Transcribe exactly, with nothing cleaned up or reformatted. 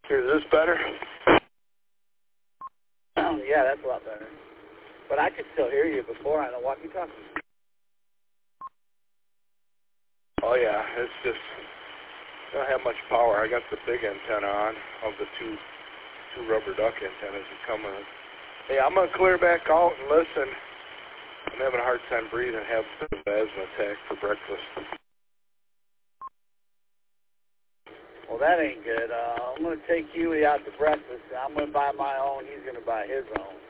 Is this better? Yeah, that's a lot better. But I could still hear you before on the walkie-talkie. Oh yeah, it's just I don't have much power. I got the big antenna on of the two two rubber duck antennas that come on. Hey, I'm gonna clear back out and listen. I'm having a hard time breathing. I have an asthma attack for breakfast. Well, that ain't good. Uh, I'm gonna take Huey out to breakfast. I'm gonna buy my own. He's gonna buy his own.